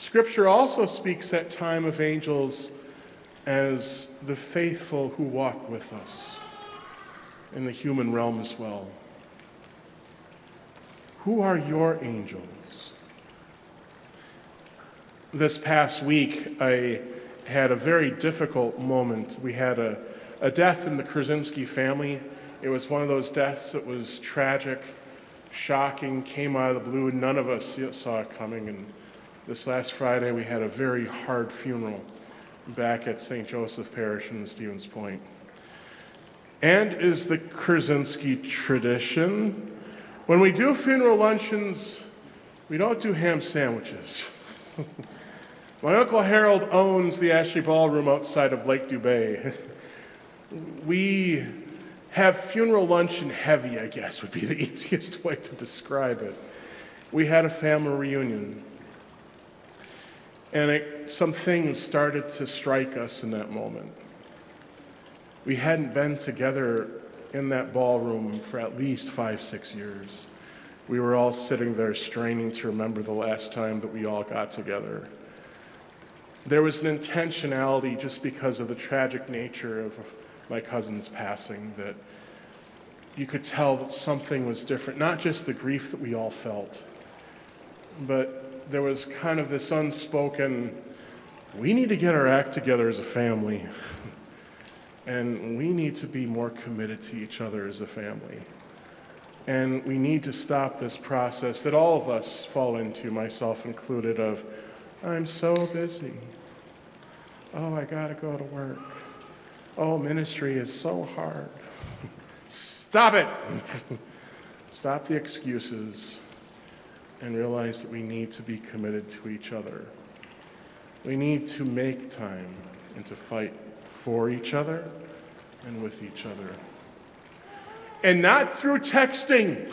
Scripture also speaks at time of angels as the faithful who walk with us in the human realm as well. Who are your angels? This past week, I had a very difficult moment. We had a death in the Krasinski family. It was one of those deaths that was tragic, shocking, came out of the blue, and none of us saw it coming. And this last Friday, we had a very hard funeral back at St. Joseph Parish in Stevens Point. And is the Krasinski tradition, when we do funeral luncheons, we don't do ham sandwiches. My Uncle Harold owns the Ashley Ballroom outside of Lake Dubay. We have funeral luncheon heavy, I guess, would be the easiest way to describe it. We had a family reunion. And some things started to strike us in that moment. We hadn't been together in that ballroom for at least 5-6 years. We were all sitting there straining to remember the last time that we all got together. There was an intentionality just because of the tragic nature of my cousin's passing that you could tell that something was different, not just the grief that we all felt, but there was kind of this unspoken, we need to get our act together as a family, and we need to be more committed to each other as a family. And we need to stop this process that all of us fall into, myself included, of, I'm so busy. Oh, I gotta go to work. Oh, ministry is so hard. Stop it! Stop the excuses and realize that we need to be committed to each other. We need to make time and to fight for each other and with each other. And not through texting.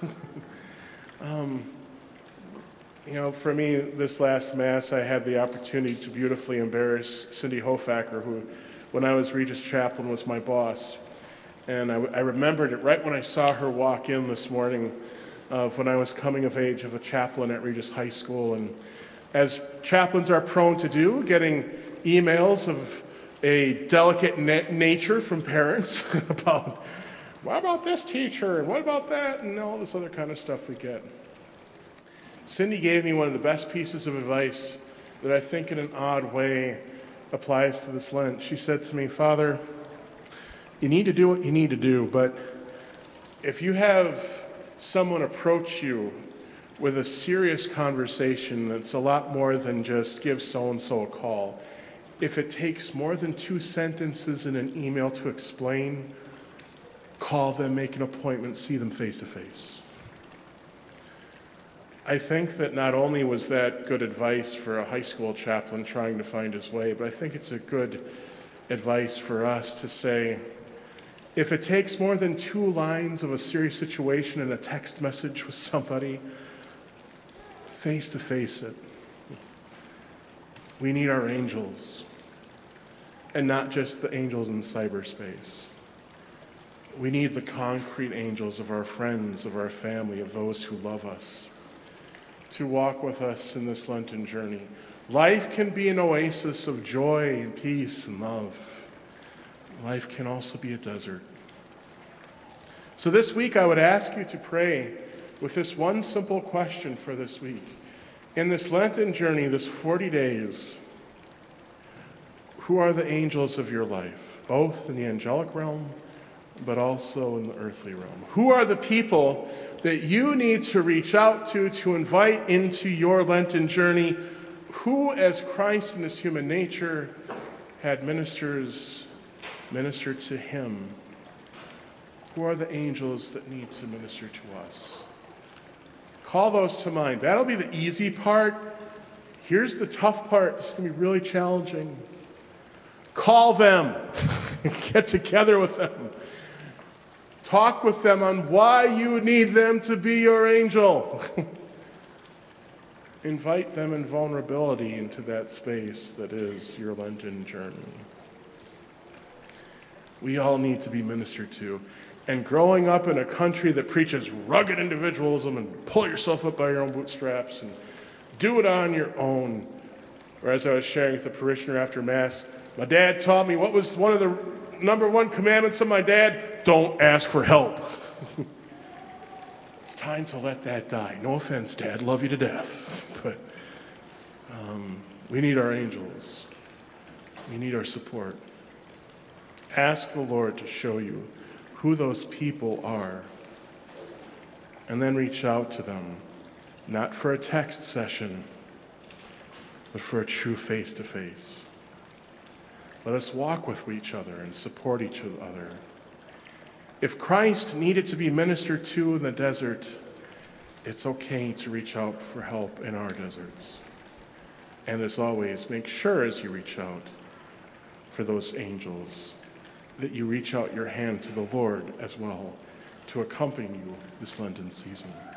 For me, this last Mass, I had the opportunity to beautifully embarrass Cindy Hofacker, who, when I was Regis Chaplain, was my boss. And I remembered it right when I saw her walk in this morning of when I was coming of age of a chaplain at Regis High School. And as chaplains are prone to do, getting emails of a delicate nature from parents about, what about this teacher, and what about that, and all this other kind of stuff we get. Cindy gave me one of the best pieces of advice that I think in an odd way applies to this Lent. She said to me, Father, you need to do what you need to do, but if you have someone approach you with a serious conversation that's a lot more than just give so-and-so a call, if it takes more than 2 sentences in an email to explain, call them, make an appointment, see them face to face. I think that not only was that good advice for a high school chaplain trying to find his way, but I think it's a good advice for us to say, if it takes more than 2 lines of a serious situation in a text message with somebody, face to face it. We need our angels, and not just the angels in cyberspace. We need the concrete angels of our friends, of our family, of those who love us, to walk with us in this Lenten journey. Life can be an oasis of joy and peace and love. Life can also be a desert. So this week I would ask you to pray with this one simple question for this week. In this Lenten journey, this 40 days, who are the angels of your life, both in the angelic realm, but also in the earthly realm? Who are the people that you need to reach out to invite into your Lenten journey? Who, as Christ in his human nature, had ministers minister to him? Who are the angels that need to minister to us? Call those to mind. That'll be the easy part. Here's the tough part. It's going to be really challenging. Call them. Get together with them. Talk with them on why you need them to be your angel. Invite them in vulnerability into that space that is your Lenten journey. We all need to be ministered to. And growing up in a country that preaches rugged individualism and pull yourself up by your own bootstraps and do it on your own, Or as I was sharing with a parishioner after Mass, my dad taught me, what was one of the number one commandments of my dad? Don't ask for help. It's time to let that die. No offense, Dad, love you to death. But we need our angels. We need our support. Ask the Lord to show you who those people are, and then reach out to them, not for a text session, but for a true face-to-face. Let us walk with each other and support each other. If Christ needed to be ministered to in the desert, it's okay to reach out for help in our deserts. And as always, make sure as you reach out for those angels that you reach out your hand to the Lord as well to accompany you this Lenten season.